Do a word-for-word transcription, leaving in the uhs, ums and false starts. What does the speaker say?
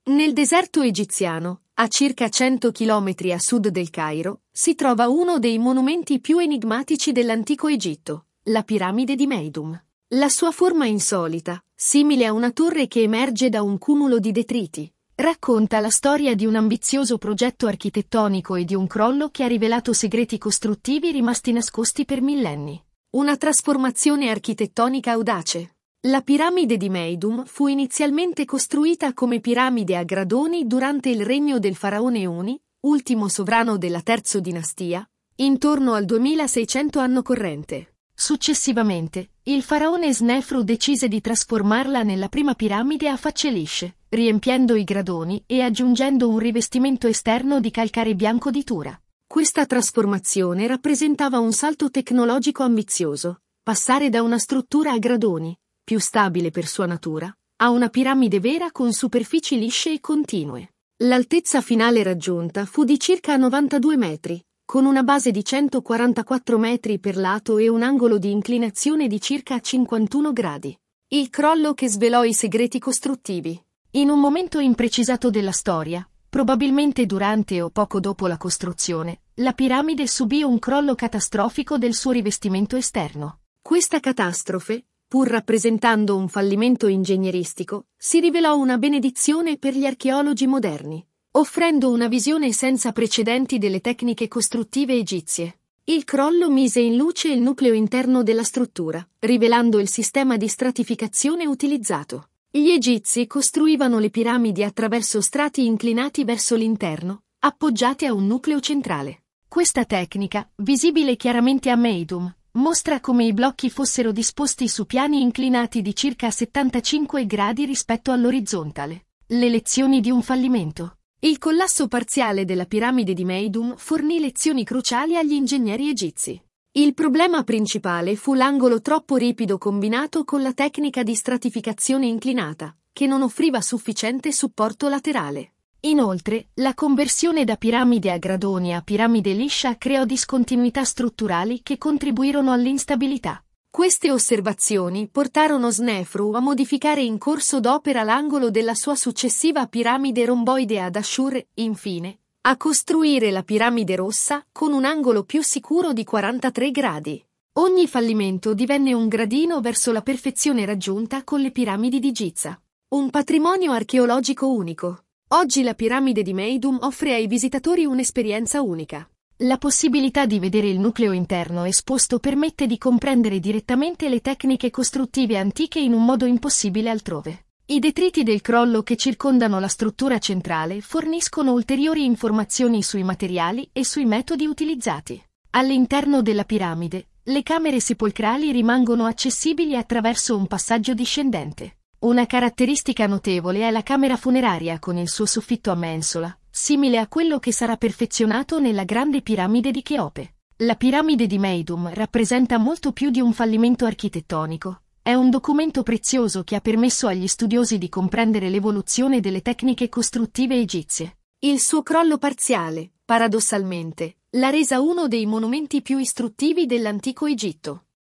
Nel deserto egiziano, a circa cento chilometri a sud del Cairo, si trova uno dei monumenti più enigmatici dell'antico Egitto, la piramide di Meidum. La sua forma insolita, simile a una torre che emerge da un cumulo di detriti, racconta la storia di un ambizioso progetto architettonico e di un crollo che ha rivelato segreti costruttivi rimasti nascosti per millenni. Una trasformazione architettonica audace. La piramide di Meidum fu inizialmente costruita come piramide a gradoni durante il regno del faraone Uni, ultimo sovrano della terza dinastia, intorno al duemilaseicento anno corrente. Successivamente, il faraone Snefru decise di trasformarla nella prima piramide a facce lisce, riempiendo i gradoni e aggiungendo un rivestimento esterno di calcare bianco di Tura. Questa trasformazione rappresentava un salto tecnologico ambizioso, passare da una struttura a gradoni, più stabile per sua natura, a una piramide vera con superfici lisce e continue. L'altezza finale raggiunta fu di circa novantadue metri, con una base di centoquarantaquattro metri per lato e un angolo di inclinazione di circa cinquantuno gradi. Il crollo che svelò i segreti costruttivi. In un momento imprecisato della storia, probabilmente durante o poco dopo la costruzione, la piramide subì un crollo catastrofico del suo rivestimento esterno. Questa catastrofe, pur rappresentando un fallimento ingegneristico, si rivelò una benedizione per gli archeologi moderni, offrendo una visione senza precedenti delle tecniche costruttive egizie. Il crollo mise in luce il nucleo interno della struttura, rivelando il sistema di stratificazione utilizzato. Gli egizi costruivano le piramidi attraverso strati inclinati verso l'interno, appoggiati a un nucleo centrale. Questa tecnica, visibile chiaramente a Meidum, mostra come i blocchi fossero disposti su piani inclinati di circa settantacinque gradi rispetto all'orizzontale. Le lezioni di un fallimento. Il collasso parziale della piramide di Meidum fornì lezioni cruciali agli ingegneri egizi. Il problema principale fu l'angolo troppo ripido combinato con la tecnica di stratificazione inclinata, che non offriva sufficiente supporto laterale. Inoltre, la conversione da piramide a gradoni a piramide liscia creò discontinuità strutturali che contribuirono all'instabilità. Queste osservazioni portarono Snefru a modificare in corso d'opera l'angolo della sua successiva piramide romboide ad Ashur, infine, a costruire la piramide rossa con un angolo più sicuro di quarantatré gradi. Ogni fallimento divenne un gradino verso la perfezione raggiunta con le piramidi di Giza. Un patrimonio archeologico unico. Oggi la piramide di Meidum offre ai visitatori un'esperienza unica. La possibilità di vedere il nucleo interno esposto permette di comprendere direttamente le tecniche costruttive antiche in un modo impossibile altrove. I detriti del crollo che circondano la struttura centrale forniscono ulteriori informazioni sui materiali e sui metodi utilizzati. All'interno della piramide, le camere sepolcrali rimangono accessibili attraverso un passaggio discendente. Una caratteristica notevole è la camera funeraria con il suo soffitto a mensola, simile a quello che sarà perfezionato nella grande piramide di Cheope. La piramide di Meidum rappresenta molto più di un fallimento architettonico. È un documento prezioso che ha permesso agli studiosi di comprendere l'evoluzione delle tecniche costruttive egizie. Il suo crollo parziale, paradossalmente, l'ha resa uno dei monumenti più istruttivi dell'antico Egitto.